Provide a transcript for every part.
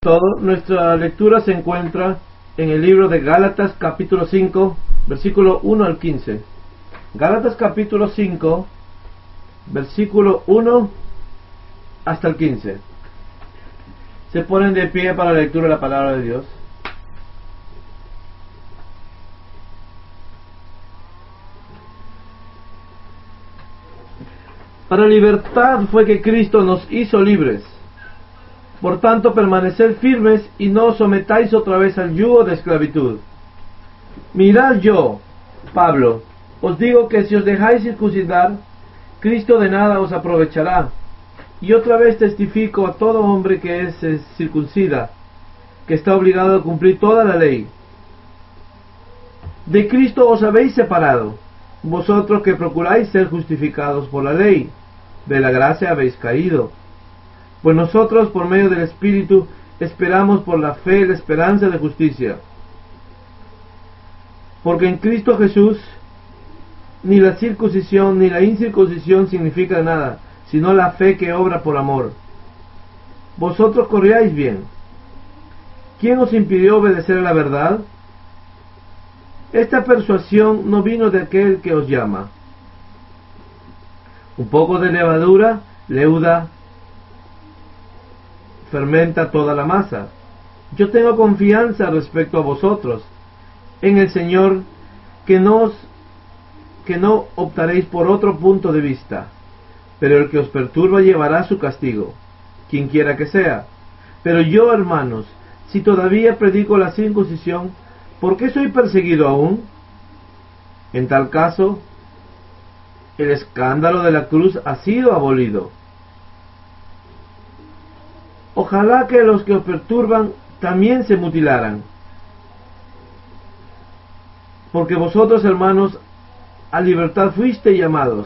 Todo, nuestra lectura se encuentra en el libro de Gálatas capítulo 5, versículo 1 al 15. Gálatas capítulo 5, versículo 1 hasta el 15. Se ponen de pie para la lectura de la palabra de Dios. Para libertad fue que Cristo nos hizo libres. Por tanto, permaneced firmes y no os sometáis otra vez al yugo de esclavitud. Mirad, yo, Pablo, os digo que si os dejáis circuncidar, Cristo de nada os aprovechará. Y otra vez testifico a todo hombre que se circuncida, que está obligado a cumplir toda la ley. De Cristo os habéis separado, vosotros que procuráis ser justificados por la ley, de la gracia habéis caído. Pues nosotros, por medio del Espíritu, esperamos por la fe la esperanza de justicia. Porque en Cristo Jesús, ni la circuncisión ni la incircuncisión significa nada, sino la fe que obra por amor. Vosotros corríais bien. ¿Quién os impidió obedecer a la verdad? Esta persuasión no vino de aquel que os llama. Un poco de levadura leuda, fermenta toda la masa. Yo tengo confianza respecto a vosotros en el Señor, que no optaréis por otro punto de vista, pero el que os perturba llevará su castigo, quien quiera que sea. Pero yo, hermanos, si todavía predico la circuncisión, ¿por qué soy perseguido aún? En tal caso, el escándalo de la cruz ha sido abolido. Ojalá que los que os perturban también se mutilaran. Porque vosotros, hermanos, a libertad fuisteis llamados.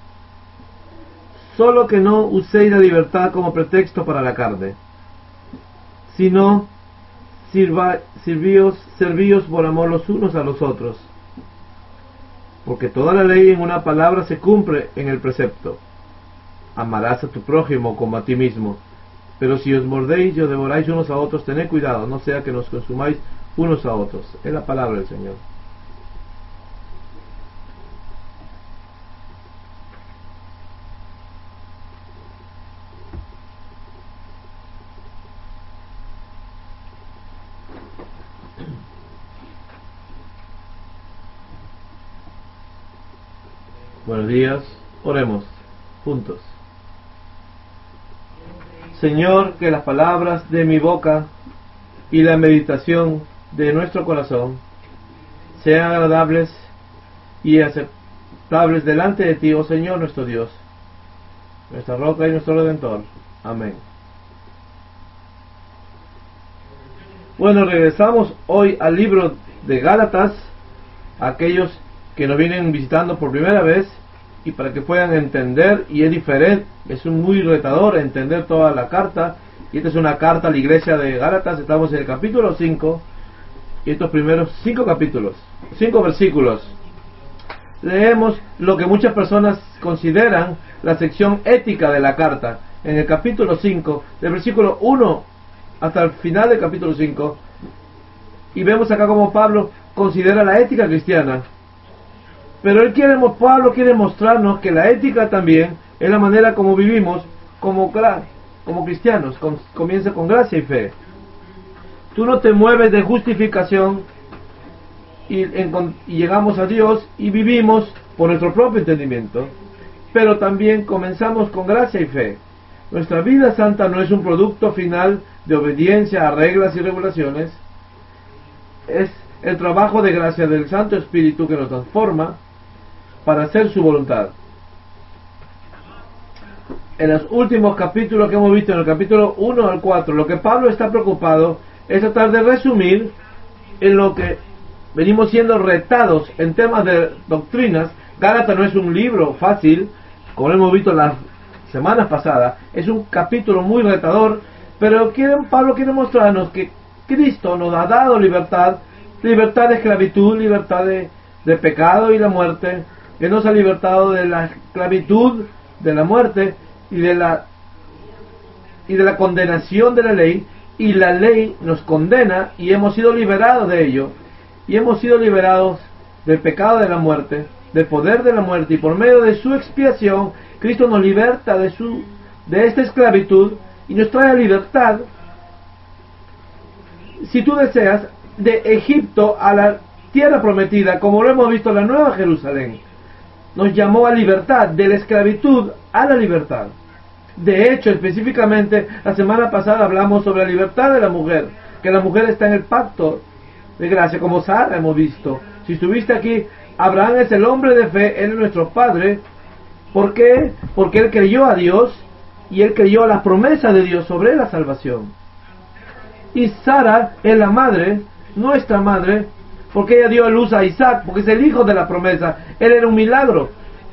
Solo que no uséis la libertad como pretexto para la carne, sino servíos por amor los unos a los otros. Porque toda la ley en una palabra se cumple en el precepto: amarás a tu prójimo como a ti mismo. Pero si os mordéis y os devoráis unos a otros, tened cuidado, no sea que nos consumáis unos a otros. Es la palabra del Señor. Buenos días, oremos juntos. Señor, que las palabras de mi boca y la meditación de nuestro corazón sean agradables y aceptables delante de ti, oh Señor nuestro Dios, nuestra roca y nuestro Redentor. Amén. Bueno, regresamos hoy al libro de Gálatas, aquellos que nos vienen visitando por primera vez, y para que puedan entender, y es diferente, es muy retador entender toda la carta, y esta es una carta a la iglesia de Gálatas. Estamos en el capítulo 5, y estos primeros 5 versículos, leemos lo que muchas personas consideran la sección ética de la carta. En el capítulo 5, del versículo 1 hasta el final del capítulo 5, y vemos acá como Pablo considera la ética cristiana. Pero Pablo quiere mostrarnos que la ética también es la manera como vivimos como cristianos. Comienza con gracia y fe. Tú no te mueves de justificación y llegamos a Dios y vivimos por nuestro propio entendimiento. Pero también comenzamos con gracia y fe. Nuestra vida santa no es un producto final de obediencia a reglas y regulaciones. Es el trabajo de gracia del Santo Espíritu que nos transforma para hacer su voluntad. En los últimos capítulos que hemos visto, en el capítulo 1 al 4, lo que Pablo está preocupado es tratar de resumir en lo que venimos siendo retados en temas de doctrinas. Gálatas no es un libro fácil, como hemos visto las semanas pasadas, es un capítulo muy retador, pero Pablo quiere mostrarnos que Cristo nos ha dado libertad de esclavitud, libertad de pecado y la muerte. Él nos ha libertado de la esclavitud, de la muerte y de la condenación de la ley, y la ley nos condena y hemos sido liberados de ello, y hemos sido liberados del pecado de la muerte, del poder de la muerte, y por medio de su expiación Cristo nos liberta de esta esclavitud y nos trae libertad, si tú deseas, de Egipto a la tierra prometida, como lo hemos visto, la Nueva Jerusalén. Nos llamó a libertad, de la esclavitud a la libertad. De hecho, específicamente, la semana pasada hablamos sobre la libertad de la mujer, que la mujer está en el pacto de gracia, como Sara hemos visto. Si estuviste aquí, Abraham es el hombre de fe, él es nuestro padre. ¿Por qué? Porque él creyó a Dios y él creyó a las promesas de Dios sobre la salvación. Y Sara es la madre, nuestra madre, porque ella dio a luz a Isaac, porque es el hijo de la promesa. Él era un milagro.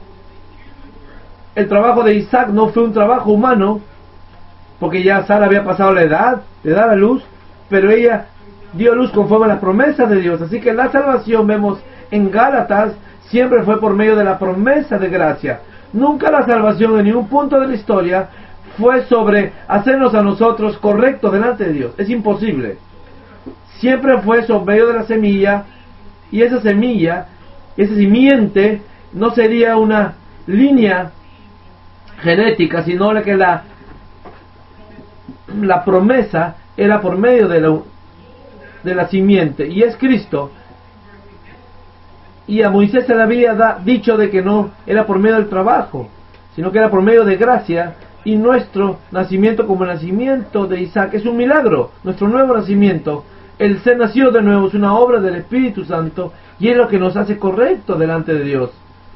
El trabajo de Isaac no fue un trabajo humano, porque ya Sara había pasado la edad de dar a luz, pero ella dio a luz conforme a las promesas de Dios. Así que la salvación, vemos en Gálatas, siempre fue por medio de la promesa de gracia. Nunca la salvación en ningún punto de la historia fue sobre hacernos a nosotros correctos delante de Dios. Es imposible. Siempre fue sobre medio de la semilla, y esa semilla, esa simiente, no sería una línea genética, sino que la promesa era por medio de la simiente, y es Cristo. Y a Moisés se le había dicho de que no era por medio del trabajo, sino que era por medio de gracia, y nuestro nacimiento como el nacimiento de Isaac es un milagro. Nuestro nuevo nacimiento, el ser nacido de nuevo, es una obra del Espíritu Santo, y es lo que nos hace correctos delante de Dios.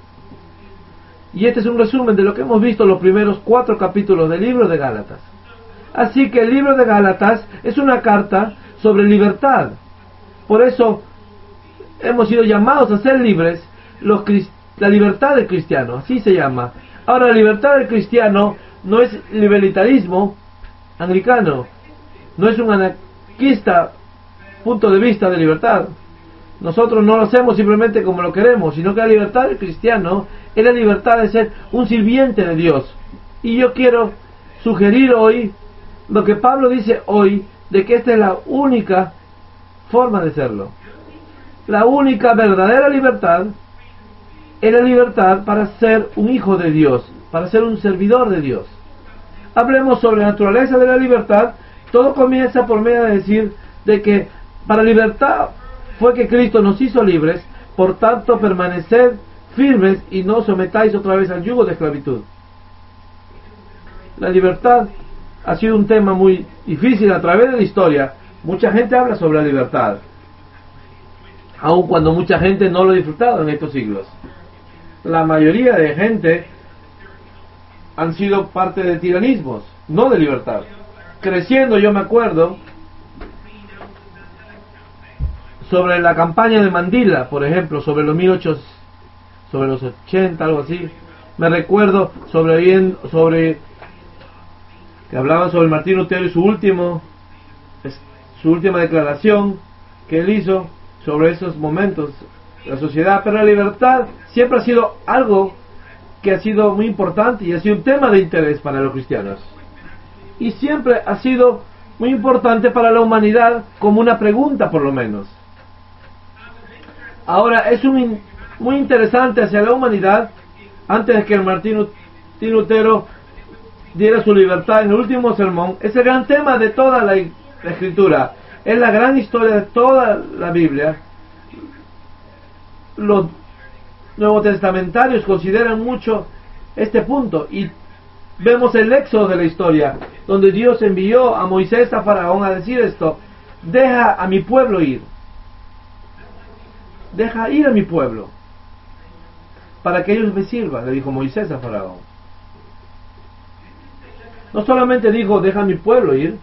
Y este es un resumen de lo que hemos visto en los primeros 4 capítulos del libro de Gálatas. Así que el libro de Gálatas es una carta sobre libertad. Por eso hemos sido llamados a ser libres, la libertad del cristiano, así se llama. Ahora, la libertad del cristiano no es libertarismo anglicano, no es un anarquista punto de vista de libertad. Nosotros no lo hacemos simplemente como lo queremos, sino que la libertad del cristiano es la libertad de ser un sirviente de Dios. Y yo quiero sugerir hoy lo que Pablo dice hoy, de que esta es la única forma de serlo. La única verdadera libertad es la libertad para ser un hijo de Dios, para ser un servidor de Dios. Hablemos sobre la naturaleza de la libertad. Todo comienza por medio de decir de que para libertad fue que Cristo nos hizo libres, por tanto permaneced firmes y no sometáis otra vez al yugo de esclavitud. La libertad ha sido un tema muy difícil a través de la historia. Mucha gente habla sobre la libertad, aun cuando mucha gente no lo ha disfrutado en estos siglos. La mayoría de gente han sido parte de tiranismos, no de libertad. Creciendo, yo me acuerdo sobre la campaña de Mandela, por ejemplo, sobre los 80, algo así. Me recuerdo sobre que hablaban sobre Martín Lutero y su última declaración que él hizo sobre esos momentos de la sociedad. Pero la libertad siempre ha sido algo que ha sido muy importante y ha sido un tema de interés para los cristianos, y siempre ha sido muy importante para la humanidad, como una pregunta por lo menos. Ahora es muy interesante hacia la humanidad. Antes de que Martín Lutero diera su libertad en el último sermón, es el gran tema de toda la escritura, es la gran historia de toda la Biblia. Los nuevos testamentarios consideran mucho este punto, y vemos el éxodo de la historia, donde Dios envió a Moisés a Faraón a decir esto: deja a mi pueblo ir, deja ir a mi pueblo para que ellos me sirvan, le dijo Moisés a Faraón. No solamente dijo deja a mi pueblo ir,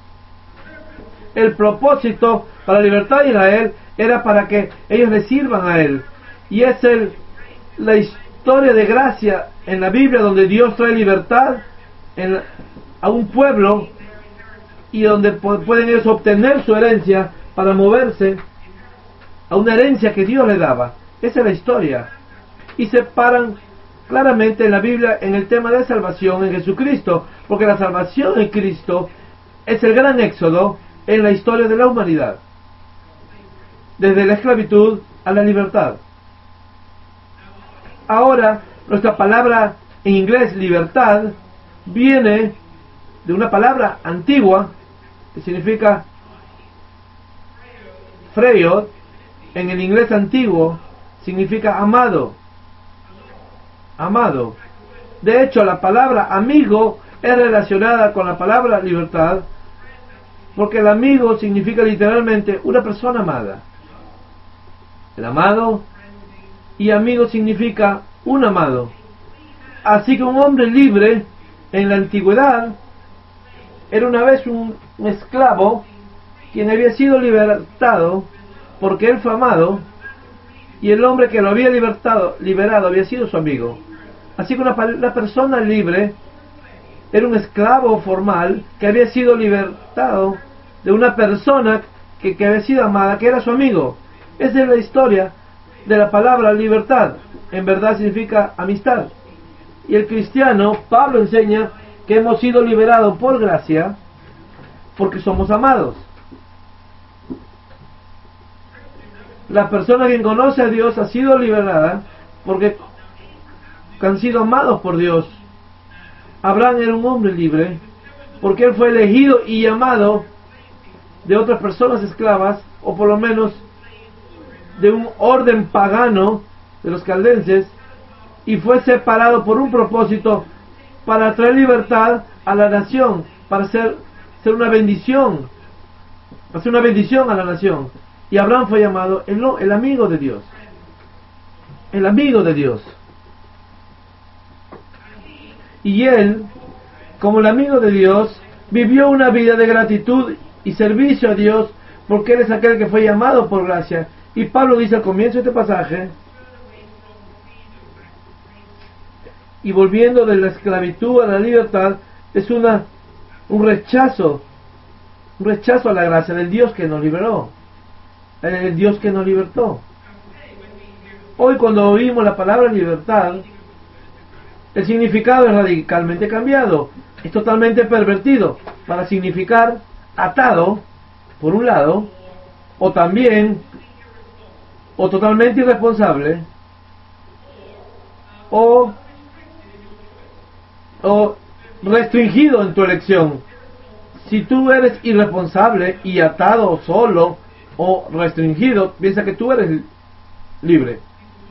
el propósito para la libertad de Israel era para que ellos le sirvan a él. Y es la historia de gracia en la Biblia, donde Dios trae libertad a un pueblo, y donde pueden ellos obtener su herencia para moverse a una herencia que Dios le daba. Esa es la historia. Y se paran claramente en la Biblia en el tema de salvación en Jesucristo, porque la salvación en Cristo es el gran éxodo en la historia de la humanidad, desde la esclavitud a la libertad. Ahora, nuestra palabra en inglés libertad viene de una palabra antigua que significa freyod. En el inglés antiguo significa amado. Amado. De hecho, la palabra amigo es relacionada con la palabra libertad, porque el amigo significa literalmente una persona amada. El amado y amigo significa un amado. Así que un hombre libre en la antigüedad era una vez un esclavo quien había sido libertado porque él fue amado, y el hombre que lo había liberado había sido su amigo. Así que una persona libre era un esclavo formal que había sido libertado de una persona que había sido amada, que era su amigo. Esa es la historia de la palabra libertad. En verdad significa amistad. Y el cristiano, Pablo enseña que hemos sido liberados por gracia porque somos amados. La persona que conoce a Dios ha sido liberada porque han sido amados por Dios. Abraham era un hombre libre porque él fue elegido y llamado de otras personas esclavas, o por lo menos de un orden pagano de los caldenses, y fue separado por un propósito para traer libertad a la nación, para ser una bendición, hacer una bendición a la nación. Y Abraham fue llamado el amigo de Dios. El amigo de Dios. Y él, como el amigo de Dios, vivió una vida de gratitud y servicio a Dios, porque él es aquel que fue llamado por gracia. Y Pablo dice al comienzo de este pasaje: y volviendo de la esclavitud a la libertad, es un rechazo a la gracia del Dios que nos liberó, el Dios que nos libertó. Hoy, cuando oímos la palabra libertad, el significado es radicalmente cambiado, es totalmente pervertido para significar atado, por un lado, o totalmente irresponsable, o restringido en tu elección. Si tú eres irresponsable y atado solo o restringido, piensa que tú eres libre.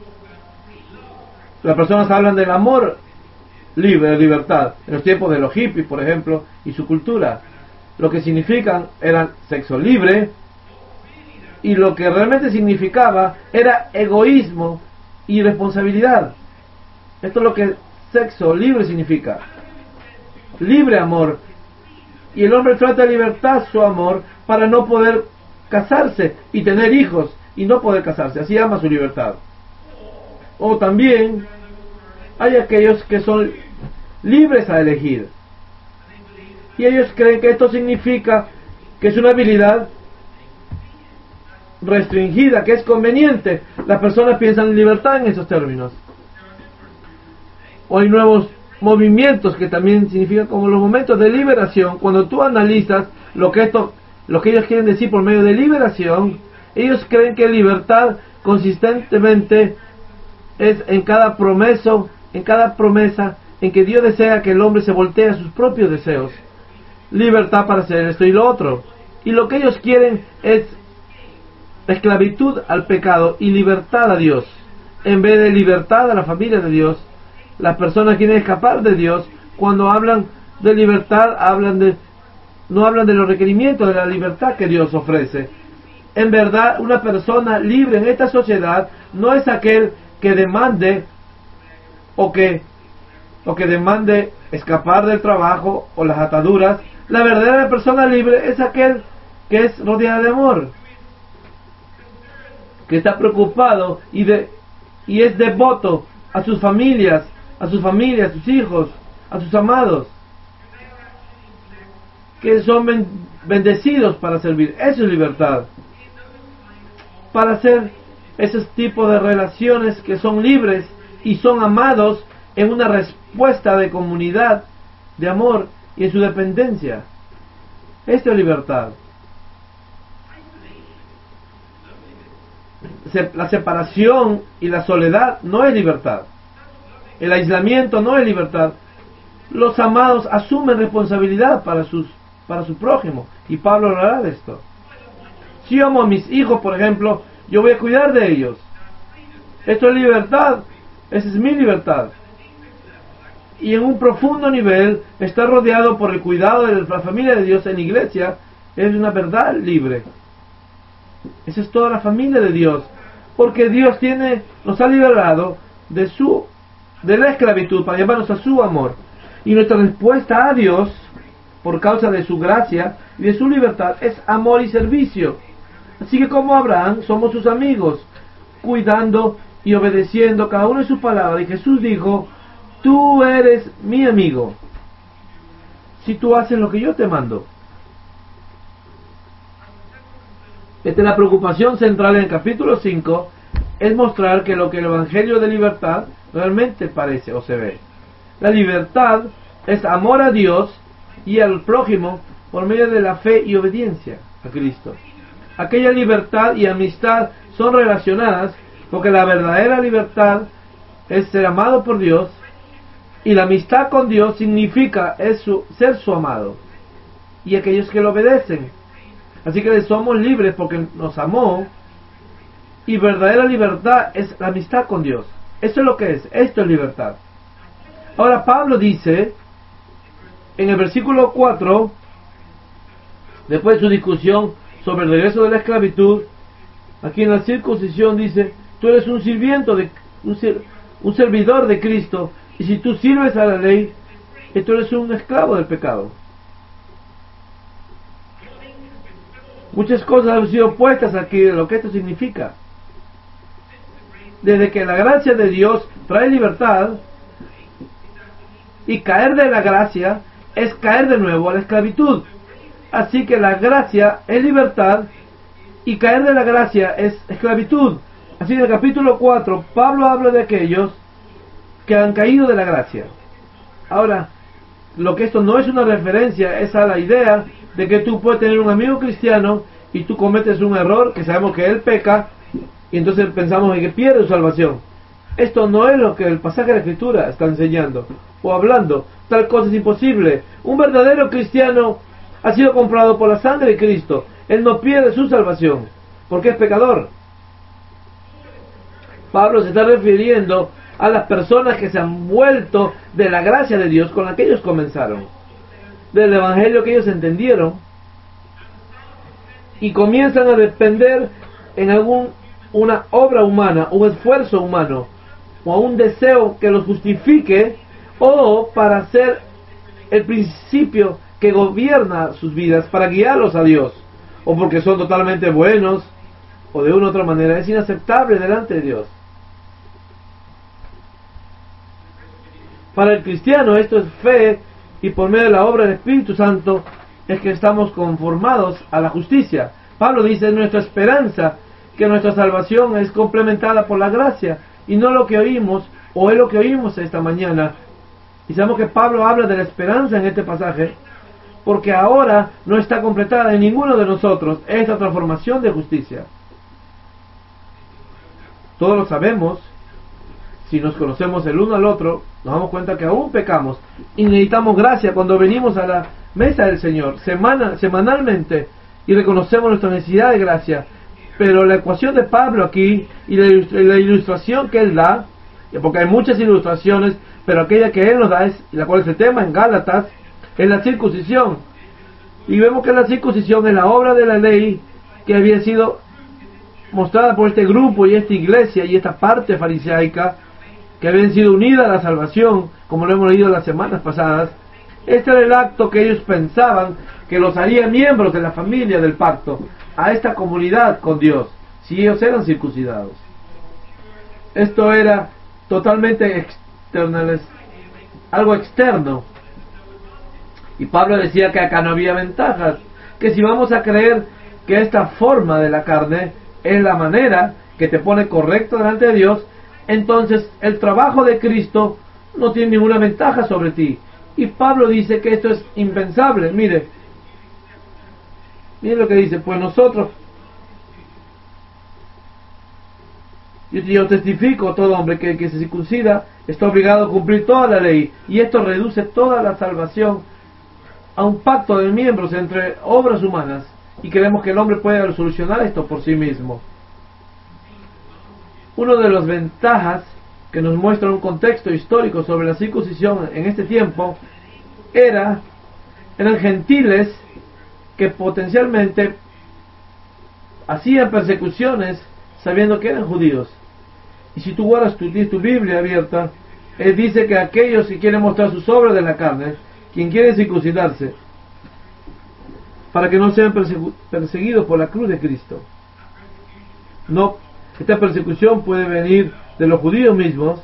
Las personas hablan del amor libre, de libertad, en los tiempos de los hippies, por ejemplo, y su cultura. Lo que significan era sexo libre, y lo que realmente significaba era egoísmo y responsabilidad. Esto es lo que sexo libre significa. Libre amor. Y el hombre trata de libertar su amor para no poder casarse y tener hijos y no poder casarse. Así ama su libertad. O también hay aquellos que son libres a elegir, y ellos creen que esto significa que es una habilidad restringida, que es conveniente. Las personas piensan en libertad en esos términos. O hay nuevos movimientos que también significan como los momentos de liberación. Cuando tú analizas lo que ellos quieren decir por medio de liberación, ellos creen que libertad consistentemente es en cada promesa en que Dios desea que el hombre se voltee a sus propios deseos. Libertad para hacer esto y lo otro. Y lo que ellos quieren es esclavitud al pecado y libertad a Dios, en vez de libertad a la familia de Dios. Las personas quieren escapar de Dios. Cuando hablan de libertad, no hablan de los requerimientos de la libertad que Dios ofrece. En verdad, una persona libre en esta sociedad no es aquel que demande o que demande escapar del trabajo o las ataduras. La verdadera persona libre es aquel que es rodeada de amor, que está preocupado y es devoto a sus familias, a sus hijos, a sus amados, que son bendecidos para servir. Eso es libertad. Para hacer esos tipos de relaciones que son libres y son amados en una respuesta de comunidad, de amor y en su dependencia. Esto es libertad. La separación y la soledad no es libertad. El aislamiento no es libertad. Los amados asumen responsabilidad para su prójimo, y Pablo hablará de esto. Si amo a mis hijos, por ejemplo, yo voy a cuidar de ellos. Esto es libertad. Esa es mi libertad. Y en un profundo nivel, estar rodeado por el cuidado de la familia de Dios en iglesia es una verdad libre. Esa es toda la familia de Dios, porque Dios nos ha liberado de la esclavitud para llevarnos a su amor. Y nuestra respuesta a Dios, por causa de su gracia y de su libertad, es amor y servicio. Así que como Abraham, somos sus amigos, cuidando y obedeciendo cada uno de sus palabras. Y Jesús dijo: tú eres mi amigo si tú haces lo que yo te mando. Esta es la preocupación central en el capítulo 5, es mostrar que lo que el Evangelio de libertad realmente parece o se ve. La libertad es amor a Dios y al prójimo por medio de la fe y obediencia a Cristo. Aquella libertad y amistad son relacionadas, porque la verdadera libertad es ser amado por Dios, y la amistad con Dios significa ser su amado y aquellos que lo obedecen. Así que somos libres porque nos amó, y verdadera libertad es la amistad con Dios. Eso es lo que es. Esto es libertad. Ahora Pablo dice en el versículo 4, después de su discusión sobre el regreso de la esclavitud, aquí en la circuncisión dice: tú eres un sirviente un servidor de Cristo, y si tú sirves a la ley, tú eres un esclavo del pecado. Muchas cosas han sido puestas aquí de lo que esto significa. Desde que la gracia de Dios trae libertad, y caer de la gracia es caer de nuevo a la esclavitud. Así que la gracia es libertad y caer de la gracia es esclavitud. Así en el capítulo 4 Pablo habla de aquellos que han caído de la gracia. Ahora, lo que esto no es una referencia es a la idea de que tú puedes tener un amigo cristiano y tú cometes un error, que sabemos que él peca, y entonces pensamos en que pierde su salvación. Esto no es lo que el pasaje de la Escritura está enseñando o hablando. Tal cosa es imposible. Un verdadero cristiano ha sido comprado por la sangre de Cristo. Él no pierde su salvación porque es pecador. Pablo se está refiriendo a las personas que se han vuelto de la gracia de Dios con la que ellos comenzaron, del evangelio que ellos entendieron, y comienzan a depender en una obra humana, un esfuerzo humano, o a un deseo que los justifique, o para ser el principio que gobierna sus vidas, para guiarlos a Dios, o porque son totalmente buenos, o de una u otra manera es inaceptable delante de Dios. Para el cristiano esto es fe, y por medio de la obra del Espíritu Santo es que estamos conformados a la justicia. Pablo dice: nuestra esperanza, que nuestra salvación es complementada por la gracia, y no lo que oímos, o es lo que oímos esta mañana. Y sabemos que Pablo habla de la esperanza en este pasaje, porque ahora no está completada en ninguno de nosotros esta transformación de justicia. Todos lo sabemos. Si nos conocemos el uno al otro, nos damos cuenta que aún pecamos y necesitamos gracia cuando venimos a la mesa del Señor semanalmente, y reconocemos nuestra necesidad de gracia. Pero la ecuación de Pablo aquí y la ilustración que él da, porque hay muchas ilustraciones, pero aquella que él nos da, la cual es el tema en Gálatas, es la circuncisión. Y vemos que la circuncisión es la obra de la ley que había sido mostrada por este grupo y esta iglesia y esta parte farisaica, que habían sido unidas a la salvación, como lo hemos leído las semanas pasadas. Este era el acto que ellos pensaban que los haría miembros de la familia del pacto, a esta comunidad con Dios, si ellos eran circuncidados. Esto era totalmente algo externo. Y Pablo decía que acá no había ventajas, que si vamos a creer que esta forma de la carne es la manera que te pone correcto delante de Dios, entonces el trabajo de Cristo no tiene ninguna ventaja sobre ti. Y Pablo dice que esto es impensable. Mire, Miren lo que dice, pues nosotros, yo testifico a todo hombre que el que se circuncida está obligado a cumplir toda la ley, y esto reduce toda la salvación a un pacto de miembros entre obras humanas, y creemos que el hombre puede solucionar esto por sí mismo. Una de las ventajas que nos muestra un contexto histórico sobre la circuncisión en este tiempo eran gentiles que potencialmente hacían persecuciones sabiendo que eran judíos. Y si tú guardas tienes tu Biblia abierta, él dice que aquellos que quieren mostrar sus obras de la carne, quien quiere circuncidarse, para que no sean perseguidos por la cruz de Cristo. No, esta persecución puede venir de los judíos mismos.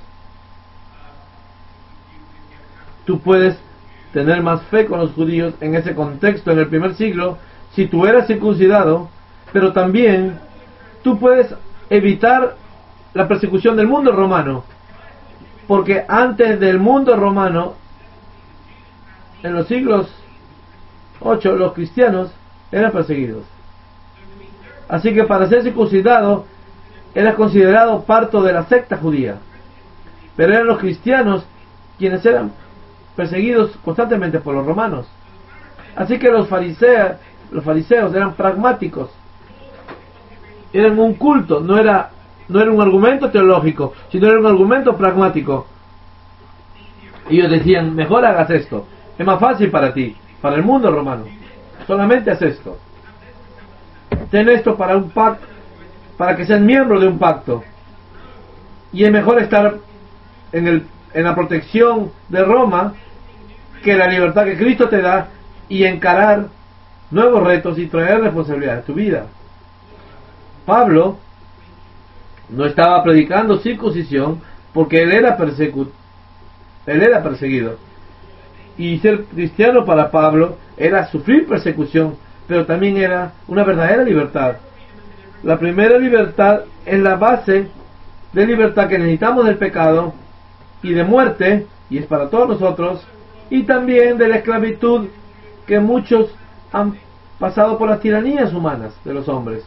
Tú puedes tener más fe con los judíos en ese contexto en el primer siglo si tú eras circuncidado, pero también tú puedes evitar la persecución del mundo romano, porque antes del mundo romano, en los siglos 8, los cristianos eran perseguidos. Así que para ser circuncidado era considerado parte de la secta judía, pero eran los cristianos quienes eran perseguidos constantemente por los romanos. Así que los fariseos eran pragmáticos, eran un culto, no era un argumento teológico, sino era un argumento pragmático. Ellos decían, mejor hagas esto, es más fácil para ti, para el mundo romano, solamente haz esto, ten esto para un pacto, para que seas miembro de un pacto, y es mejor estar en la protección de Roma que la libertad que Cristo te da y encarar nuevos retos y traer responsabilidad a tu vida. Pablo no estaba predicando circuncisión porque él era perseguido, y ser cristiano para Pablo era sufrir persecución, pero también era una verdadera libertad. La primera libertad es la base de libertad que necesitamos del pecado y de muerte, y es para todos nosotros, y también de la esclavitud que muchos han pasado por las tiranías humanas de los hombres.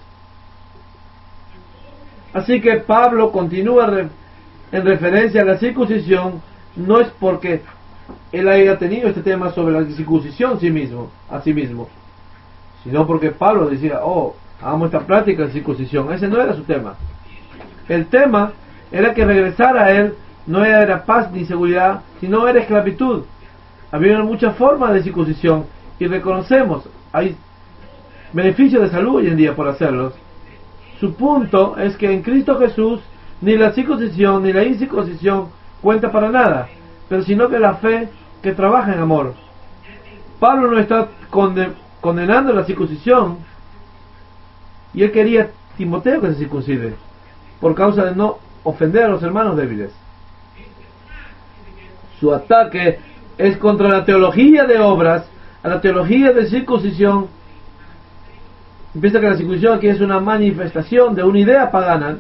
Así que Pablo continúa en referencia a la circuncisión, no es porque él haya tenido este tema sobre la circuncisión a sí mismo, sino porque Pablo decía, hagamos esta práctica de circuncisión. Ese no era su tema. El tema era que regresar a él no era paz ni seguridad, sino era esclavitud. Había muchas formas de circuncisión y reconocemos, hay beneficios de salud hoy en día por hacerlos. Su punto es que en Cristo Jesús ni la circuncisión ni la incircuncisión cuenta para nada, pero sino que la fe que trabaja en amor. Pablo no está condenando la circuncisión, y él quería a Timoteo que se circuncide por causa de no ofender a los hermanos débiles. Su ataque es contra la teología de obras, a la teología de circuncisión. Piensa que la circuncisión aquí es una manifestación de una idea pagana.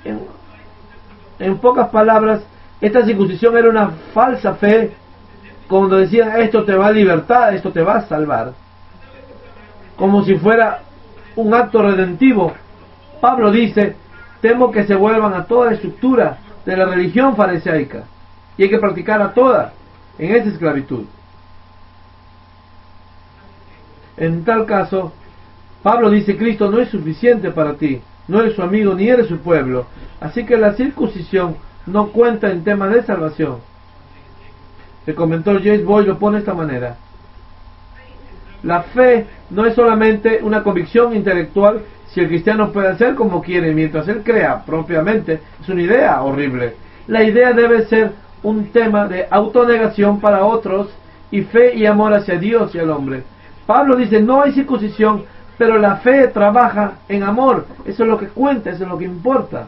En pocas palabras, esta circuncisión era una falsa fe, cuando decían esto te va a libertar, esto te va a salvar, como si fuera un acto redentivo. Pablo dice, temo que se vuelvan a toda la estructura de la religión farisaica, y hay que practicarla toda en esa esclavitud. En tal caso, Pablo dice, Cristo no es suficiente para ti, no eres su amigo ni eres su pueblo, así que la circuncisión no cuenta en temas de salvación. El comentor James Boyd lo pone de esta manera: la fe no es solamente una convicción intelectual si el cristiano puede hacer como quiere mientras él crea propiamente, es una idea horrible. La idea debe ser un tema de autonegación para otros y fe y amor hacia Dios y al hombre. Pablo dice, no hay circuncisión, pero la fe trabaja en amor. Eso es lo que cuenta, eso es lo que importa.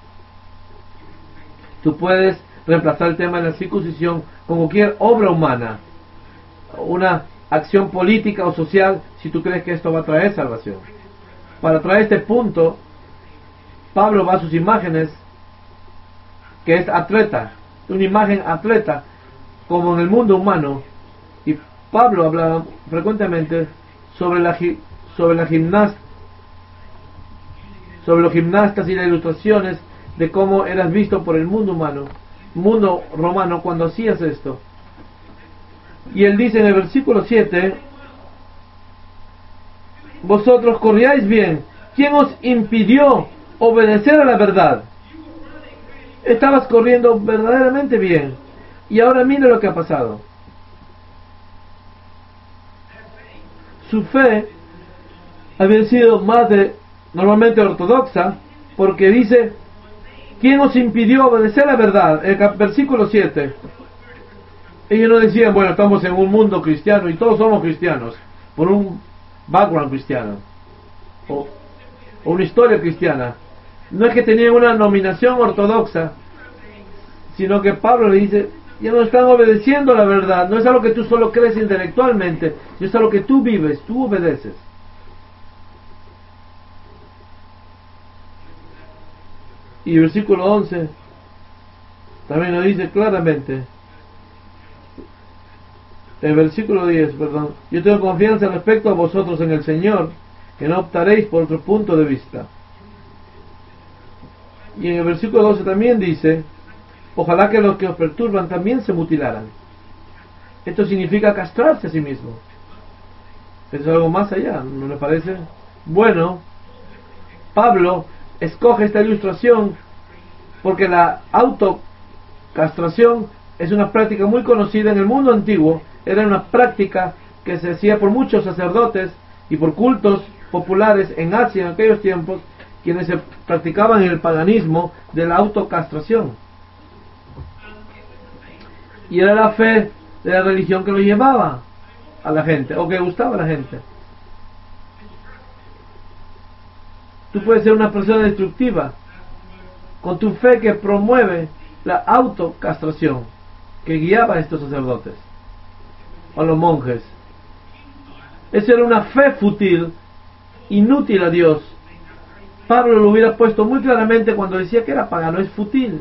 Tú puedes reemplazar el tema de la circuncisión con cualquier obra humana, una acción política o social, si tú crees que esto va a traer salvación. Para traer este punto, Pablo va a sus imágenes, que es atleta, una imagen atleta, como en el mundo humano, y Pablo habla frecuentemente sobre sobre los gimnastas y las ilustraciones de cómo eras visto por el mundo humano, mundo romano, cuando hacías esto. Y él dice en el versículo 7: vosotros corríais bien. ¿Quién os impidió obedecer a la verdad? Estabas corriendo verdaderamente bien. Y ahora mira lo que ha pasado. Su fe había sido más de normalmente ortodoxa, porque dice: ¿quién os impidió obedecer a la verdad? El versículo 7. Ellos no decían: bueno, estamos en un mundo cristiano y todos somos cristianos, por un background cristiano o una historia cristiana. No es que tenían una nominación ortodoxa, sino que Pablo le dice: ya no están obedeciendo a la verdad. No es algo que tú solo crees intelectualmente, es algo que tú vives, tú obedeces. Y el versículo 11 también lo dice claramente. El versículo 10, perdón: yo tengo confianza respecto a vosotros en el Señor, que no optaréis por otro punto de vista. Y en el versículo 12 también dice: ojalá que los que os perturban también se mutilaran. Esto significa castrarse a sí mismo. Esto es algo más allá, ¿no le parece? Bueno, Pablo escoge esta ilustración porque la autocastración es una práctica muy conocida en el mundo antiguo. Era una práctica que se hacía por muchos sacerdotes y por cultos populares en Asia en aquellos tiempos, quienes se practicaban en el paganismo de la autocastración. Y era la fe de la religión que lo llevaba a la gente, o que gustaba a la gente. Tú puedes ser una persona destructiva con tu fe que promueve la autocastración que guiaba a estos sacerdotes o a los monjes. Esa era una fe fútil, inútil a Dios. Pablo lo hubiera puesto muy claramente cuando decía que era pagano, es fútil.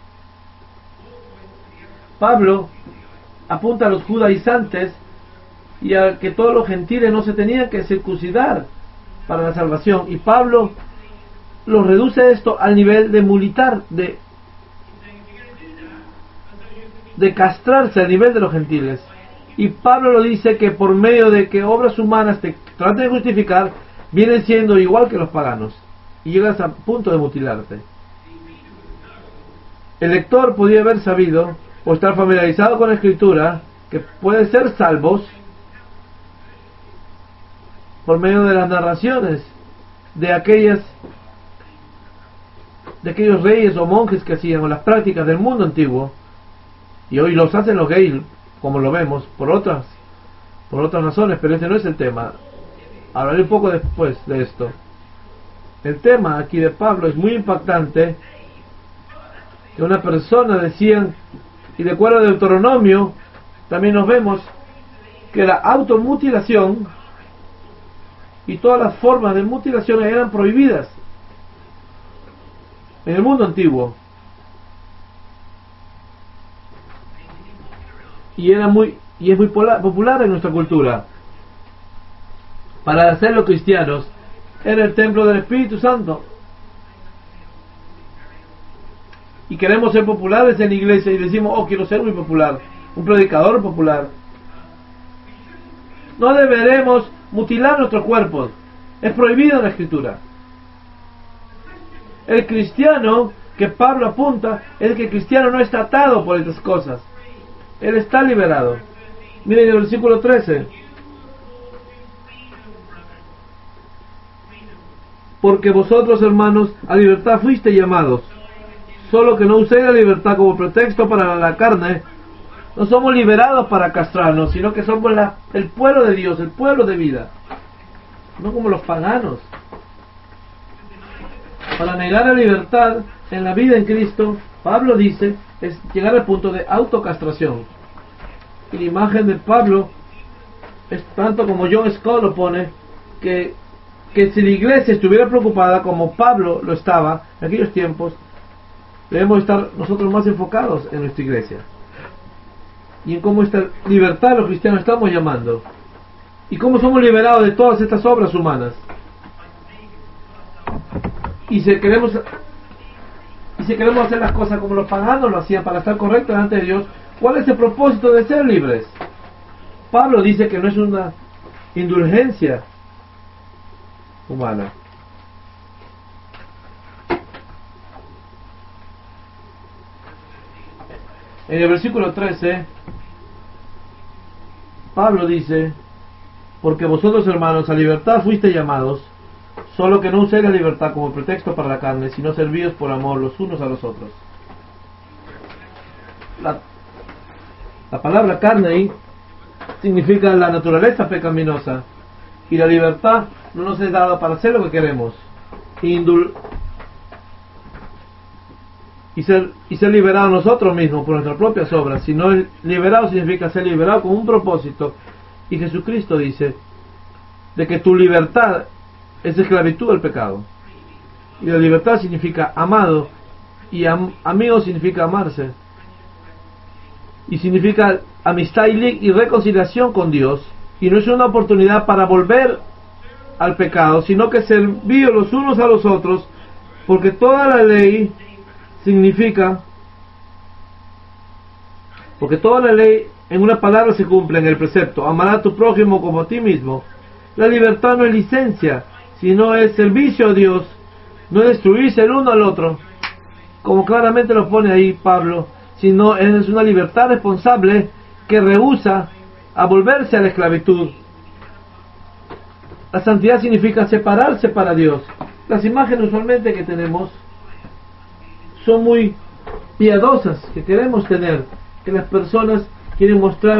Pablo apunta a los judaizantes y a que todos los gentiles no se tenían que circuncidar para la salvación, y Pablo lo reduce esto al nivel de mulitar, de castrarse al nivel de los gentiles. Y Pablo lo dice que por medio de que obras humanas te traten de justificar, vienen siendo igual que los paganos y llegas a punto de mutilarte. El lector podía haber sabido o estar familiarizado con la escritura que pueden ser salvos por medio de las narraciones de aquellos reyes o monjes que hacían, o las prácticas del mundo antiguo, y hoy los hacen los gays, como lo vemos, por otras razones, pero ese no es el tema. Hablaré un poco después de esto. El tema aquí de Pablo es muy impactante, que una persona decían, y de acuerdo a Deuteronomio también nos vemos que la automutilación y todas las formas de mutilación eran prohibidas en el mundo antiguo, y es muy popular en nuestra cultura. Para hacerlo cristianos era el templo del Espíritu Santo, y queremos ser populares en la iglesia y decimos: oh, quiero ser muy popular, un predicador popular. No deberemos mutilar nuestros cuerpos, es prohibido en la escritura. El cristiano que Pablo apunta es que el cristiano no está atado por estas cosas, él está liberado. Miren el versículo 13: porque vosotros, hermanos, a libertad fuiste llamados, solo que no uséis la libertad como pretexto para la carne. No somos liberados para castrarnos, sino que somos el pueblo de Dios, el pueblo de vida, no como los paganos. Para negar la libertad en la vida en Cristo, Pablo dice, es llegar al punto de autocastración. Y la imagen de Pablo es tanto como John Scott lo pone, que si la iglesia estuviera preocupada como Pablo lo estaba en aquellos tiempos, debemos estar nosotros más enfocados en nuestra iglesia y en cómo esta libertad los cristianos estamos llamando. ¿Y cómo somos liberados de todas estas obras humanas? Y si queremos hacer las cosas como los paganos lo hacían para estar correctos delante de Dios, ¿cuál es el propósito de ser libres? Pablo dice que no es una indulgencia humana. En el versículo 13, Pablo dice: porque vosotros, hermanos, a libertad fuiste llamados, solo que no uséis la libertad como pretexto para la carne, sino servíos por amor los unos a los otros. La palabra carne ahí significa la naturaleza pecaminosa, y la libertad no nos es dada para hacer lo que queremos y ser liberados nosotros mismos por nuestras propias obras, sino liberado significa ser liberado con un propósito. Y Jesucristo dice de que tu libertad es esclavitud al pecado, y la libertad significa amado, y amigo significa amarse, y significa amistad y reconciliación con Dios, y no es una oportunidad para volver al pecado, sino que servir los unos a los otros, porque toda la ley en una palabra se cumple en el precepto: amarás a tu prójimo como a ti mismo. La libertad no es licencia, sino es servicio a Dios, no es destruirse el uno al otro, como claramente lo pone ahí Pablo, sino es una libertad responsable que rehúsa a volverse a la esclavitud. La santidad significa separarse para Dios. Las imágenes usualmente que tenemos son muy piadosas, que queremos tener, que las personas quieren mostrar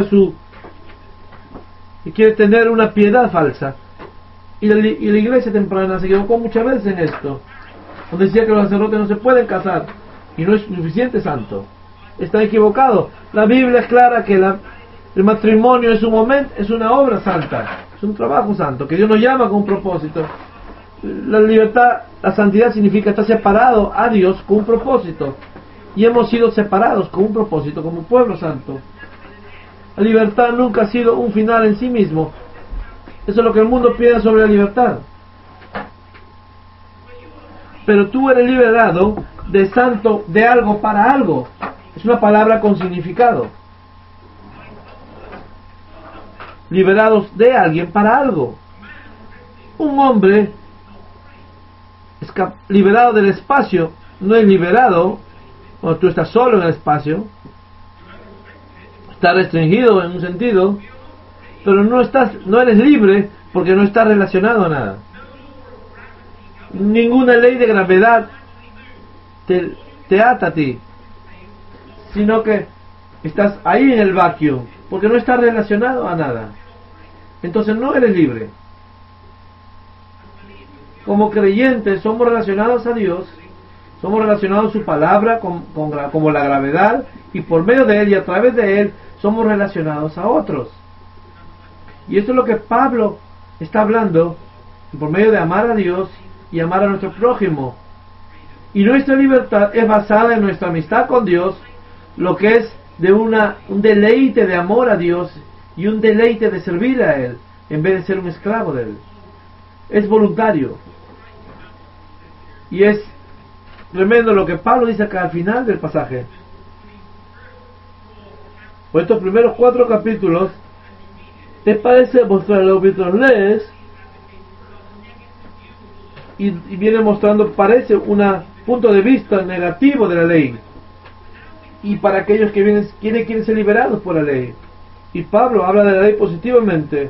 y quieren tener una piedad falsa, y la iglesia temprana se equivocó muchas veces en esto, donde decía que los sacerdotes no se pueden casar y no es suficiente santo. Está equivocado. La Biblia es clara que el matrimonio es una obra santa, es un trabajo santo que Dios nos llama con un propósito. La libertad, la santidad significa estar separado a Dios con un propósito, y hemos sido separados con un propósito como pueblo santo. La libertad nunca ha sido un final en sí mismo. Eso es lo que el mundo piensa sobre la libertad. Pero tú eres liberado de algo para algo. Es una palabra con significado. Liberados de alguien para algo. Un hombre liberado del espacio no es liberado cuando tú estás solo en el espacio. Está restringido en un sentido, pero no eres libre porque no estás relacionado a nada. Ninguna ley de gravedad te ata a ti, sino que estás ahí en el vacío porque no estás relacionado a nada. Entonces no eres libre. Como creyentes somos relacionados a Dios, somos relacionados a su palabra como la gravedad, y por medio de él y a través de él somos relacionados a otros. Y esto es lo que Pablo está hablando, por medio de amar a Dios y amar a nuestro prójimo. Y nuestra libertad es basada en nuestra amistad con Dios, lo que es de un deleite de amor a Dios y un deleite de servir a Él, en vez de ser un esclavo de Él. Es voluntario. Y es tremendo lo que Pablo dice acá al final del pasaje. Por estos primeros 4 capítulos, te parece mostrarlo mientras lees, y viene mostrando, parece un punto de vista negativo de la ley, y para aquellos que quieren ser liberados por la ley. Y Pablo habla de la ley positivamente.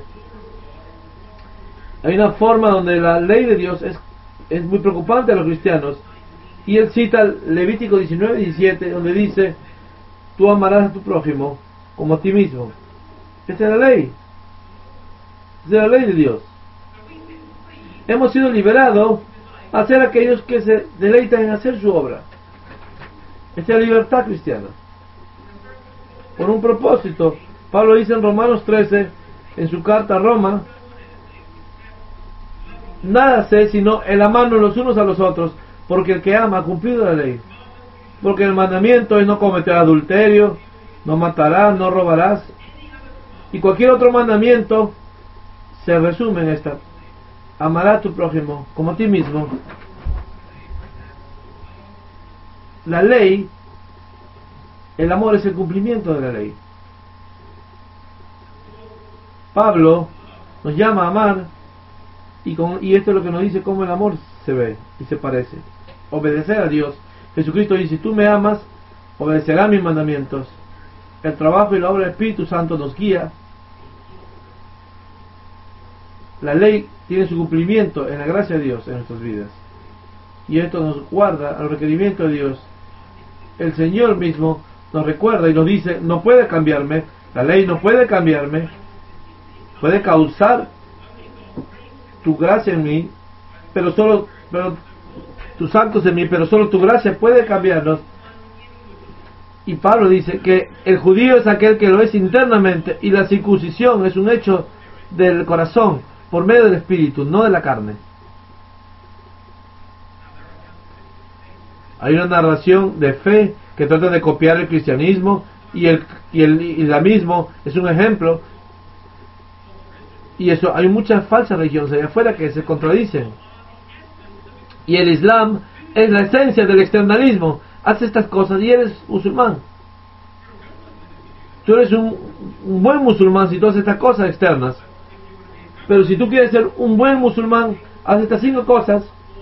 Hay una forma donde la ley de Dios es muy preocupante a los cristianos, y él cita Levítico 19:17, donde dice: tú amarás a tu prójimo como a ti mismo. Esa es la ley. Esa es la ley de Dios. Hemos sido liberados a ser aquellos que se deleitan en hacer su obra. Esta es la libertad cristiana, por un propósito. Pablo dice en Romanos 13, en su carta a Roma: nada sé sino el amarnos los unos a los otros, porque el que ama ha cumplido la ley. Porque el mandamiento es: no cometerás adulterio, no matarás, no robarás. Y cualquier otro mandamiento se resume en esta: amará a tu prójimo como a ti mismo. La ley, el amor es el cumplimiento de la ley. Pablo nos llama a amar, y esto es lo que nos dice cómo el amor se ve y se parece. Obedecer a Dios. Jesucristo dice: si tú me amas, obedecerás mis mandamientos. El trabajo y la obra del Espíritu Santo nos guía. La ley tiene su cumplimiento en la gracia de Dios en nuestras vidas, y esto nos guarda al requerimiento de Dios. El Señor mismo nos recuerda y nos dice: no puede cambiarme, la ley no puede cambiarme, puede causar tu gracia en mí, pero tus actos en mí, pero solo tu gracia puede cambiarnos. Y Pablo dice que el judío es aquel que lo es internamente, y la circuncisión es un hecho del corazón por medio del Espíritu, no de la carne. Hay una narración de fe que trata de copiar el cristianismo, y el islamismo es un ejemplo, y eso, hay muchas falsas religiones allá afuera que se contradicen, y el Islam es la esencia del externalismo. Haz estas cosas y eres musulmán. Tú eres un buen musulmán si tú haces estas cosas externas, pero si tú quieres ser un buen musulmán, haz estas 5 cosas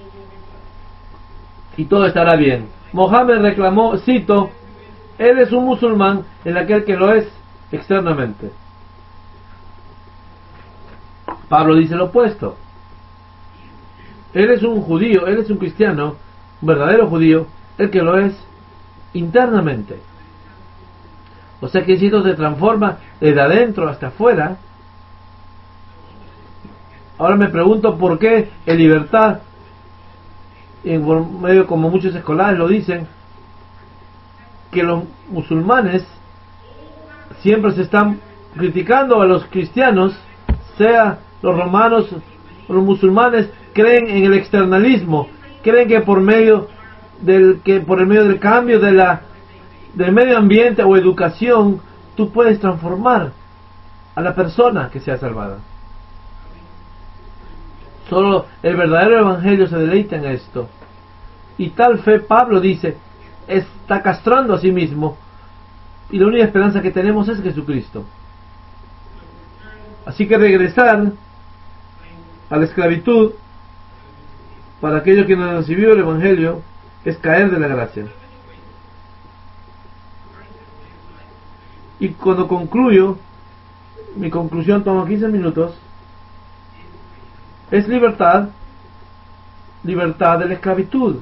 y todo estará bien. Mohammed reclamó, cito: eres un musulmán en aquel que lo es externamente. Pablo dice lo opuesto: eres un judío, eres un cristiano, un verdadero judío, el que lo es internamente. O sea que esto se transforma desde adentro hasta afuera. Ahora me pregunto por qué en libertad, en medio como muchos escolares lo dicen, que los musulmanes siempre se están criticando a los cristianos, sea los romanos o los musulmanes, creen en el externalismo, creen que por el medio del cambio del medio ambiente o educación tú puedes transformar a la persona que sea salvada. Solo el verdadero evangelio se deleita en esto, y tal fe, Pablo dice, está castrando a sí mismo, y la única esperanza que tenemos es Jesucristo. Así que regresar a la esclavitud para aquellos que no han recibido el evangelio es caer de la gracia. Y cuando concluyo, mi conclusión toma 15 minutos, es libertad de la esclavitud.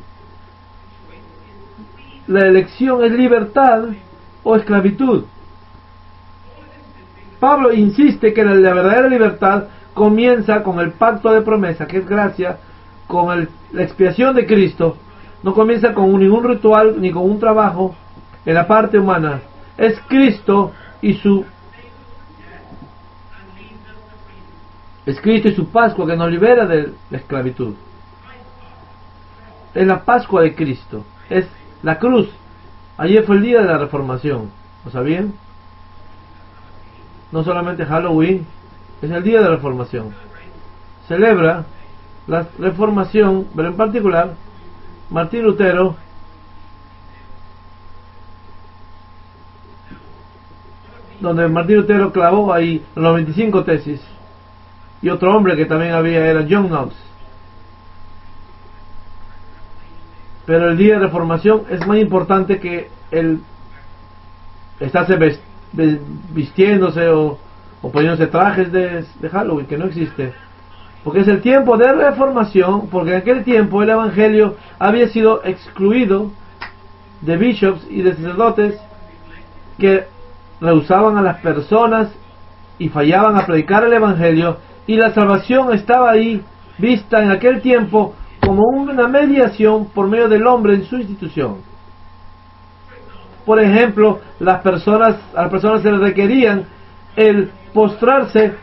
La elección es libertad o esclavitud. Pablo insiste que la verdadera libertad comienza con el pacto de promesa, que es gracia, con la expiación de Cristo. No comienza con ningún ritual ni con un trabajo en la parte humana. Es Cristo y su Pascua que nos libera de la esclavitud. Es la Pascua de Cristo, es la cruz. Ayer fue el día de la Reformación, ¿lo sabían? No solamente Halloween, es el día de la Reformación. Celebra la Reformación, pero en particular Martín Lutero donde Martín Lutero clavó ahí los 25 tesis, y otro hombre que también era John Knox. Pero el día de Reformación es más importante que el estarse vistiéndose o poniéndose trajes de Halloween, que no existe, porque es el tiempo de reformación, porque en aquel tiempo el evangelio había sido excluido de bishops y de sacerdotes que rehusaban a las personas y fallaban a predicar el evangelio, y la salvación estaba ahí vista en aquel tiempo como una mediación por medio del hombre en su institución. Por ejemplo, a las personas se les requerían el postrarse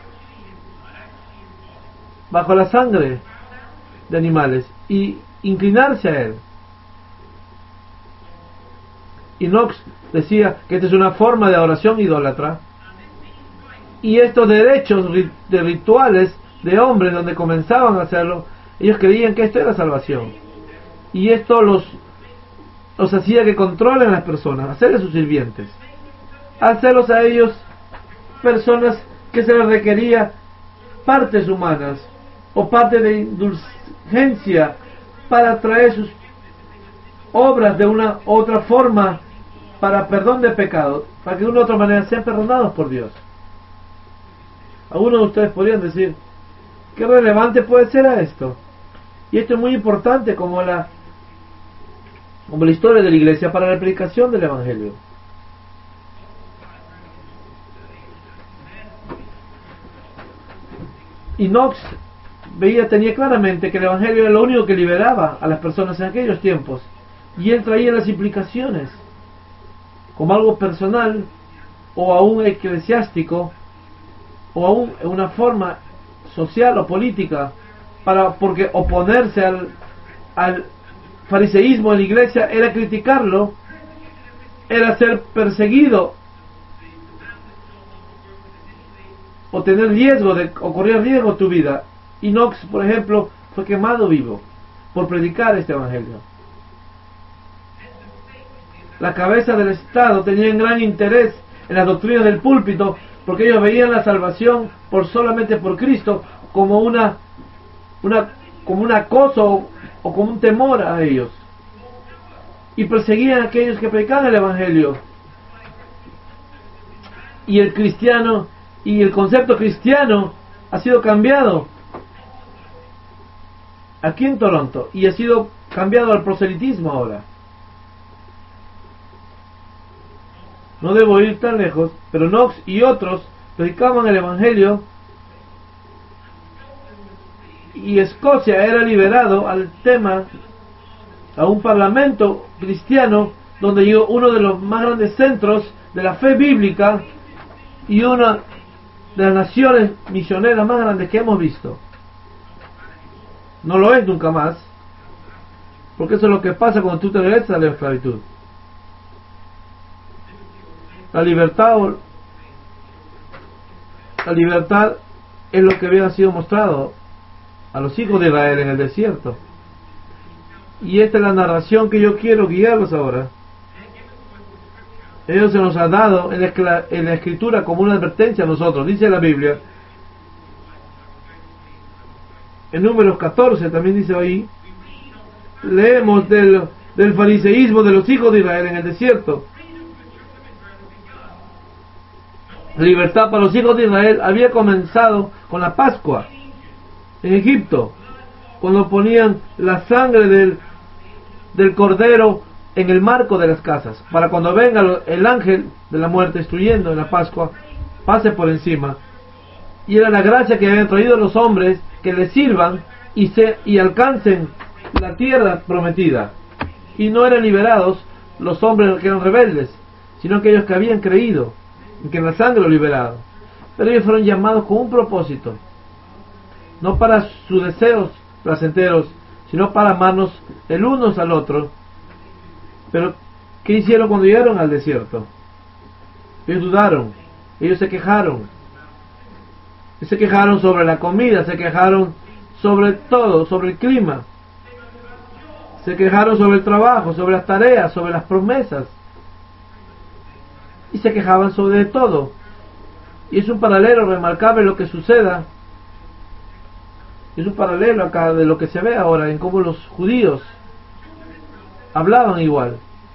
bajo la sangre de animales y inclinarse a él. Y Knox decía que esta es una forma de adoración idólatra, y estos derechos de rituales de hombres donde comenzaban a hacerlo, ellos creían que esto era salvación. Y esto los hacía que controlen a las personas, hacerles sus sirvientes, hacerlos a ellos personas que se les requería partes humanas o parte de indulgencia para traer sus obras de una u otra forma para perdón de pecados, para que de una u otra manera sean perdonados por Dios. Algunos de ustedes podrían decir, ¿qué relevante puede ser a esto? Y esto es muy importante como la historia de la iglesia para la predicación del Evangelio. Y Knox tenía claramente que el Evangelio era lo único que liberaba a las personas en aquellos tiempos, y él traía las implicaciones como algo personal o aún eclesiástico o aún en una forma social o política, porque oponerse al fariseísmo de la iglesia era criticarlo, era ser perseguido o tener riesgo o correr riesgo tu vida. Y Knox, por ejemplo, fue quemado vivo por predicar este evangelio. La cabeza del Estado tenía un gran interés en las doctrinas del púlpito, porque ellos veían la salvación solamente por Cristo como como un acoso o como un temor a ellos, y perseguían a aquellos que predicaban el evangelio. Y el cristiano y el concepto cristiano ha sido cambiado aquí en Toronto y ha sido cambiado al proselitismo ahora. No debo ir tan lejos, pero Knox y otros predicaban el evangelio, y Escocia era liberado a un parlamento cristiano donde llegó uno de los más grandes centros de la fe bíblica y una de las naciones misioneras más grandes que hemos visto. No lo es nunca más, porque eso es lo que pasa cuando tú te regresas a la esclavitud. La libertad es lo que había sido mostrado a los hijos de Israel en el desierto. Y esta es la narración que yo quiero guiarlos ahora. Ellos se nos ha dado en la escritura como una advertencia a nosotros. Dice la Biblia, en Números 14 también dice ahí, leemos del fariseísmo de los hijos de Israel en el desierto. La libertad para los hijos de Israel había comenzado con la Pascua en Egipto, cuando ponían la sangre del cordero en el marco de las casas, para cuando venga el ángel de la muerte destruyendo en la Pascua, pase por encima. Y era la gracia que habían traído los hombres que les sirvan y alcancen la tierra prometida. Y no eran liberados los hombres que eran rebeldes, sino aquellos que habían creído en que la sangre lo liberaba. Pero ellos fueron llamados con un propósito, no para sus deseos placenteros, sino para amarnos el unos al otro. Pero ¿qué hicieron cuando llegaron al desierto? Ellos dudaron, ellos se quejaron sobre la comida, se quejaron sobre todo, sobre el clima, se quejaron sobre el trabajo, sobre las tareas, sobre las promesas, y se quejaban sobre todo. Y es un paralelo remarcable lo que suceda. Es un paralelo acá de lo que se ve ahora en cómo los judíos hablaban igual.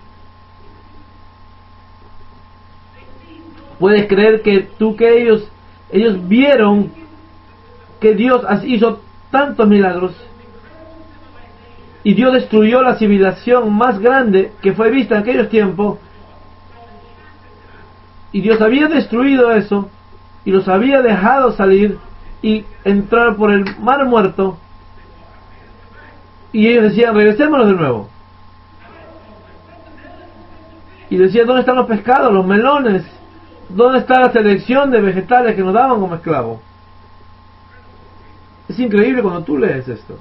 Puedes creer que ellos vieron que Dios hizo tantos milagros y Dios destruyó la civilización más grande que fue vista en aquellos tiempos, y Dios había destruido eso y los había dejado salir y entrar por el mar muerto, y ellos decían, regresémonos de nuevo. Y decían, ¿dónde están los pescados, los melones? ¿Dónde está la selección de vegetales que nos daban como esclavos? Es increíble cuando tú lees esto.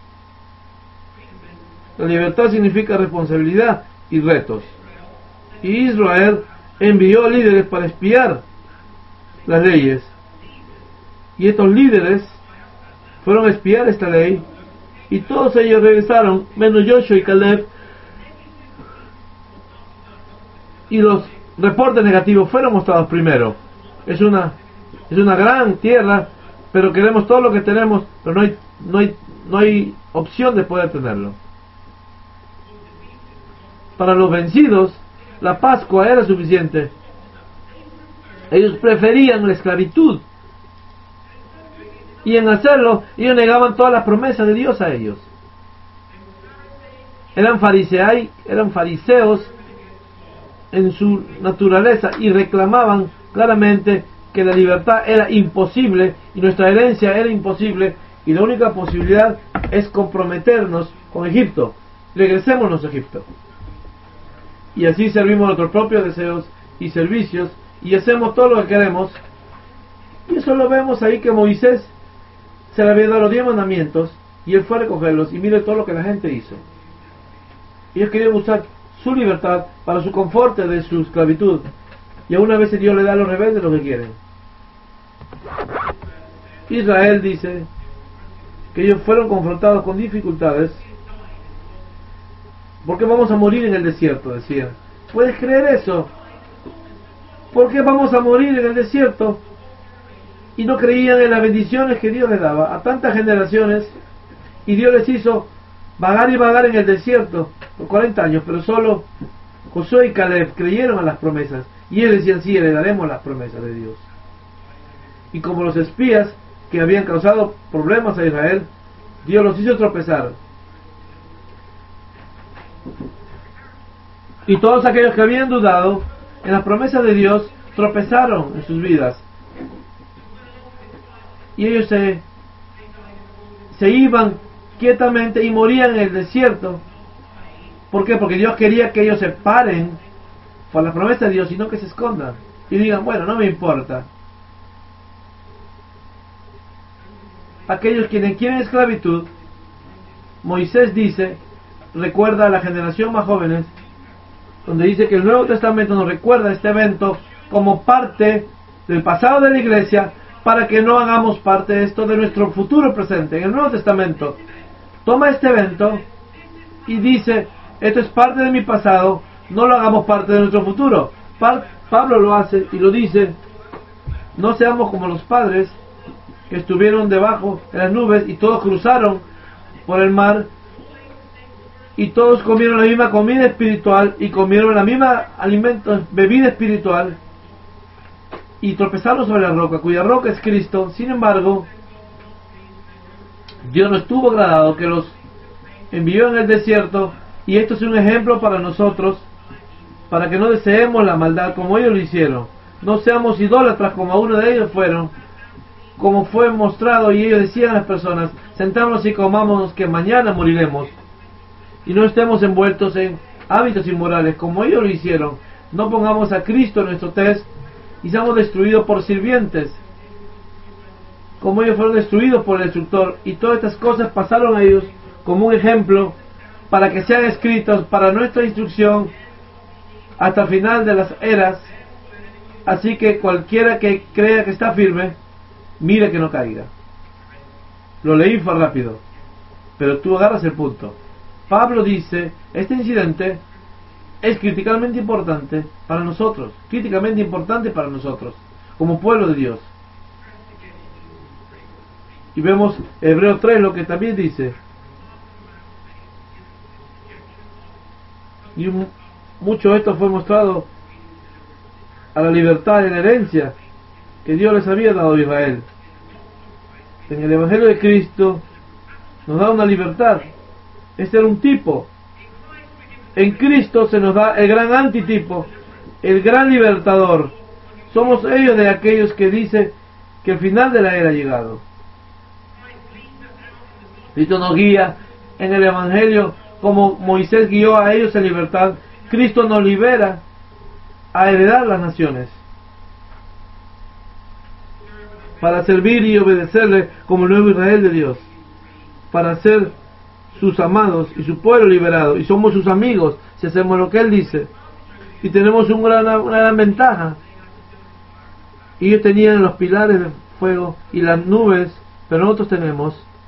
La libertad significa responsabilidad y retos. Y Israel envió líderes para espiar las leyes. Y estos líderes fueron a espiar esta ley, y todos ellos regresaron, menos Joshua y Caleb, y los reportes negativos fueron mostrados primero. Es una gran tierra, pero queremos todo lo que tenemos, pero no hay opción de poder tenerlo. Para los vencidos, la Pascua era suficiente. Ellos preferían la esclavitud, y en hacerlo, ellos negaban todas las promesas de Dios a ellos. Eran fariseos en su naturaleza, y reclamaban claramente que la libertad era imposible, y nuestra herencia era imposible, y la única posibilidad es comprometernos con Egipto. Regresémonos a Egipto. Y así servimos nuestros propios deseos y servicios, y hacemos todo lo que queremos. Y eso lo vemos ahí, que Moisés se le había dado los 10 mandamientos, y él fue a recogerlos, y mire todo lo que la gente hizo. Ellos querían usar su libertad para su confort de su esclavitud, y aún a veces Dios le da a los rebeldes lo que quieren. Israel dice que ellos fueron confrontados con dificultades, porque vamos a morir en el desierto, decían. ¿Puedes creer eso? ¿Por qué vamos a morir en el desierto? Y no creían en las bendiciones que Dios les daba a tantas generaciones, y Dios les hizo vagar y vagar en el desierto por 40 años, pero solo Josué y Caleb creyeron a las promesas, y ellos decían: sí, heredaremos las promesas de Dios. Y como los espías que habían causado problemas a Israel, Dios los hizo tropezar. Y todos aquellos que habían dudado en las promesas de Dios tropezaron en sus vidas, y ellos se iban quietamente y morían en el desierto. ¿Por qué? Porque Dios quería que ellos se paren por la promesa de Dios, y no que se escondan y digan: bueno, no me importa. Aquellos quienes quieren esclavitud, Moisés dice, recuerda a la generación más jóvenes, donde dice que el Nuevo Testamento nos recuerda este evento como parte del pasado de la iglesia, para que no hagamos parte de esto de nuestro futuro presente. En el Nuevo Testamento toma este evento y dice: esto es parte de mi pasado, no lo hagamos parte de nuestro futuro. Pablo lo hace y lo dice: no seamos como los padres que estuvieron debajo de las nubes, y todos cruzaron por el mar, y todos comieron la misma comida espiritual, y comieron la misma bebida espiritual, y tropezaron sobre la roca, cuya roca es Cristo. Sin embargo, Dios no estuvo agradado, que los envió en el desierto, y esto es un ejemplo para nosotros, para que no deseemos la maldad como ellos lo hicieron. No seamos idólatras como uno de ellos fueron, como fue mostrado, y ellos decían a las personas: sentámonos y comamos, que mañana moriremos. Y no estemos envueltos en hábitos inmorales como ellos lo hicieron. No pongamos a Cristo en nuestro test y seamos destruidos por sirvientes, como ellos fueron destruidos por el destructor. Y todas estas cosas pasaron a ellos como un ejemplo, para que sean escritos para nuestra instrucción hasta el final de las eras. Así que cualquiera que crea que está firme, mire que no caiga. Lo leí, fue rápido, pero tú agarras el punto. Pablo dice: este incidente es críticamente importante para nosotros, como pueblo de Dios. Y vemos Hebreos 3, lo que también dice. Y mucho de esto fue mostrado a la libertad en la herencia que Dios les había dado a Israel. En el Evangelio de Cristo nos da una libertad. Este era un tipo. En Cristo se nos da el gran antitipo, el gran libertador. Somos ellos de aquellos que dicen que el final de la era ha llegado. Cristo nos guía en el Evangelio como Moisés guió a ellos en libertad. Cristo nos libera a heredar las naciones, para servir y obedecerle como el nuevo Israel de Dios, para ser sus amados y su pueblo liberado, y somos sus amigos si hacemos lo que Él dice. Y tenemos una gran ventaja. Ellos tenían los pilares de fuego y las nubes, pero nosotros tenemos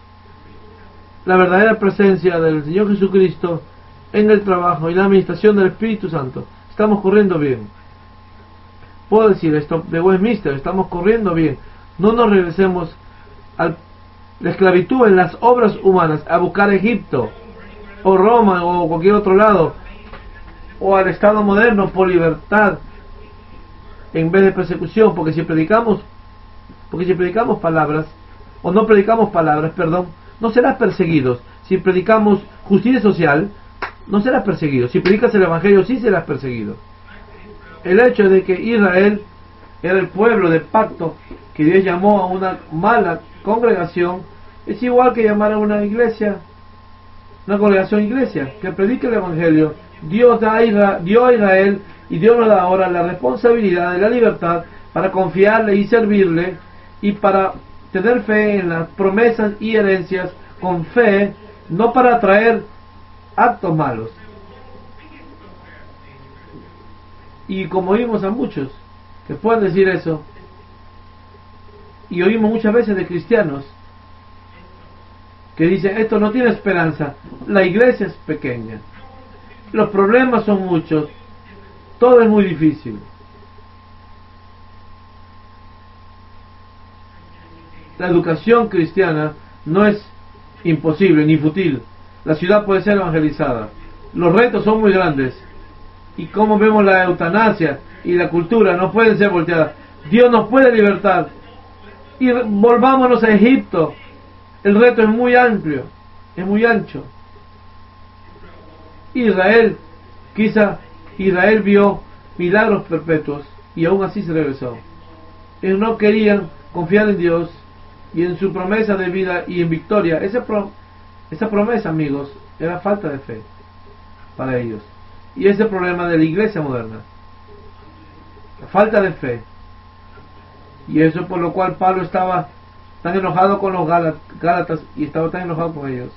la verdadera presencia del Señor Jesucristo en el trabajo y la administración del Espíritu Santo. Estamos corriendo bien. Puedo decir esto de Westminster, estamos corriendo bien. No nos regresemos a la esclavitud en las obras humanas, a buscar Egipto, o Roma, o cualquier otro lado, o al Estado moderno por libertad, en vez de persecución, porque si predicamos palabras, o no predicamos palabras, perdón, no serás perseguidos. Si predicamos justicia social, no serás perseguido. Si predicas el Evangelio, sí serás perseguido. El hecho de que Israel era el pueblo de pacto que Dios llamó a una mala congregación es igual que llamar a una iglesia, una congregación iglesia, que predique el Evangelio. Dios dio a Israel y Dios nos da ahora la responsabilidad de la libertad para confiarle y servirle y para tener fe en las promesas y herencias con fe, no para atraer actos malos. Y como oímos a muchos que pueden decir eso, y oímos muchas veces de cristianos que dicen esto no tiene esperanza, la iglesia es pequeña, los problemas son muchos, todo es muy difícil. La educación cristiana no es imposible ni fútil. La ciudad puede ser evangelizada. Los retos son muy grandes. Y como vemos la eutanasia y la cultura no pueden ser volteadas. Dios nos puede libertar. Y volvámonos a Egipto. El reto es muy amplio, es muy ancho. Israel vio milagros perpetuos y aún así se regresó. Ellos no querían confiar en Dios y en su promesa de vida y en victoria. Esa promesa, amigos, era falta de fe para ellos. Y ese es el problema de la iglesia moderna, la falta de fe. Y eso por lo cual Pablo estaba tan enojado con los Gálatas y estaba tan enojado con ellos.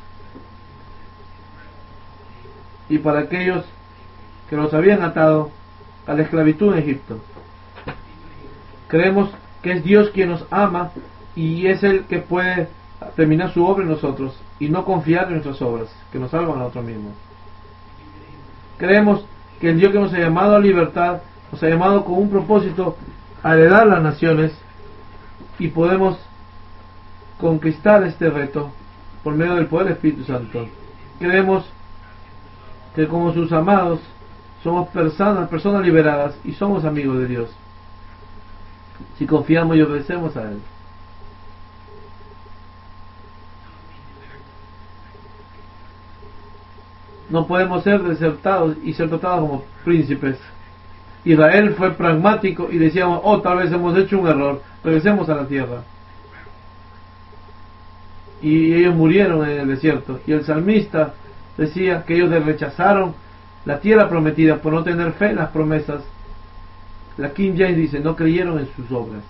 Y para aquellos que los habían atado a la esclavitud en Egipto. Creemos que es Dios quien nos ama y es Él que puede terminar su obra en nosotros y no confiar en nuestras obras que nos salvan a nosotros mismos. Creemos que el Dios que nos ha llamado a libertad, nos ha llamado con un propósito a heredar las naciones y podemos conquistar este reto por medio del poder del Espíritu Santo. Creemos que como sus amados somos personas liberadas y somos amigos de Dios si confiamos y obedecemos a Él. No podemos ser desertados y ser tratados como príncipes. Israel fue pragmático y decíamos, tal vez hemos hecho un error, regresemos a la tierra. Y ellos murieron en el desierto. Y el salmista decía que ellos rechazaron la tierra prometida por no tener fe en las promesas. La King James dice, no creyeron en sus obras.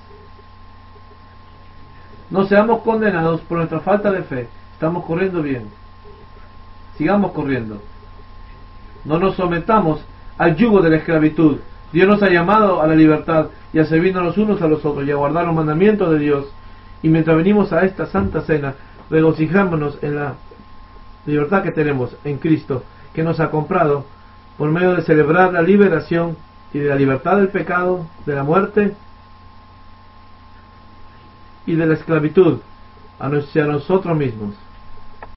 No seamos condenados por nuestra falta de fe. Estamos corriendo bien. Sigamos corriendo. No nos sometamos al yugo de la esclavitud. Dios nos ha llamado a la libertad y a servirnos los unos a los otros y a guardar los mandamientos de Dios. Y mientras venimos a esta santa cena, regocijámonos en la libertad que tenemos en Cristo, que nos ha comprado por medio de celebrar la liberación y de la libertad del pecado, de la muerte y de la esclavitud hacia nosotros mismos.